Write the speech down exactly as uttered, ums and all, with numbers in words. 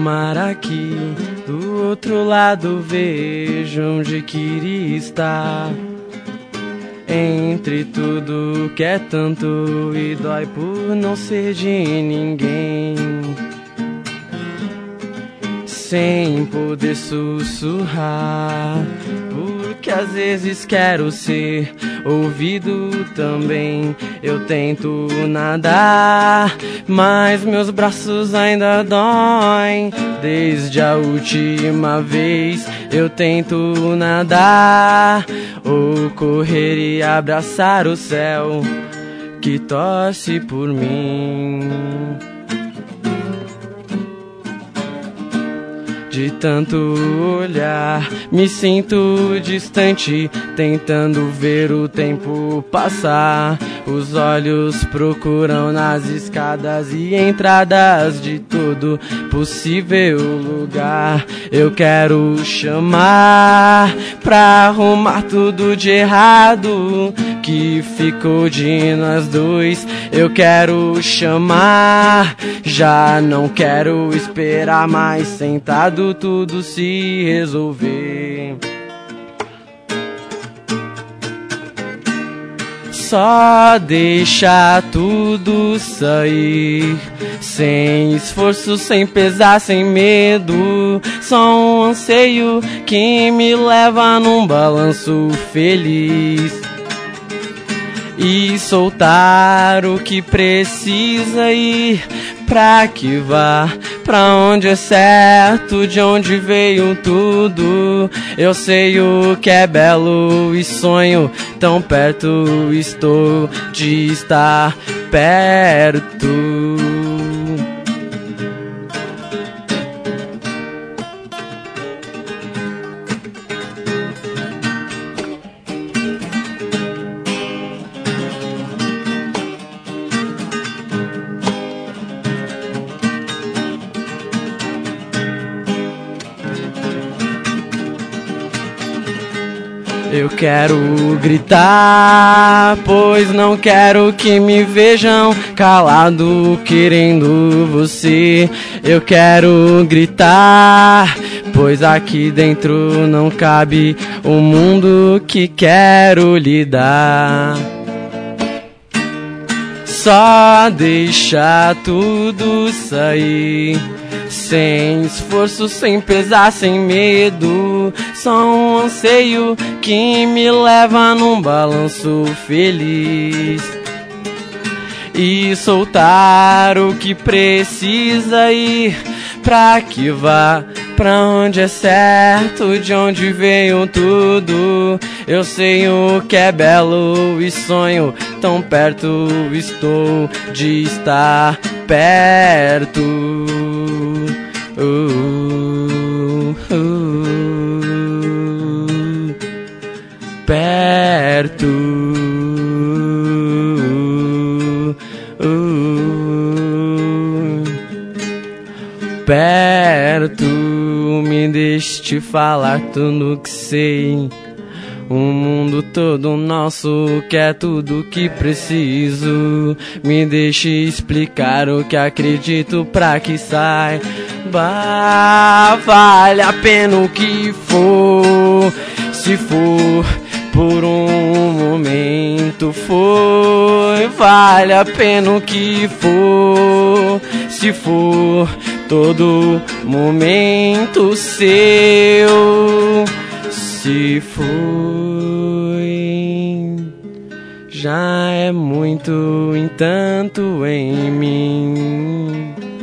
mar aqui, do outro lado vejo onde queria estar. Entre tudo que é tanto e dói por não ser de ninguém, sem poder sussurrar, porque às vezes quero ser ouvido também. Eu tento nadar, mas meus braços ainda doem. Desde a última vez eu tento nadar, ou correr e abraçar o céu que torce por mim. De tanto olhar, me sinto distante, tentando ver o tempo passar. Os olhos procuram nas escadas e entradas de todo possível lugar. Eu quero chamar pra arrumar tudo de errado que ficou de nós dois. Eu quero chamar, já não quero esperar mais sentado tudo se resolver. Só deixar tudo sair, sem esforço, sem pesar, sem medo. Só um anseio que me leva num balanço feliz. E soltar o que precisa ir, pra que vá pra onde é certo, de onde veio tudo. Eu sei o que é belo e sonho, tão perto estou de estar perto. Eu quero gritar, pois não quero que me vejam calado querendo você. Eu quero gritar, pois aqui dentro não cabe o mundo que quero lhe dar. Só deixar tudo sair, sem esforço, sem pesar, sem medo. Só um anseio que me leva num balanço feliz. E soltar o que precisa ir, pra que vá pra onde é certo, de onde veio tudo. Eu sei o que é belo e sonho, tão perto estou de estar perto. Uh, uh, perto. Uh, perto. Me deixe te falar tudo que sei. O mundo todo nosso quer tudo que preciso. Me deixe explicar o que acredito pra que sai. Bah, vale a pena o que for. Se for por um momento, foi. Vale a pena o que for. Se for todo momento seu. Se foi, já é muito entanto em mim.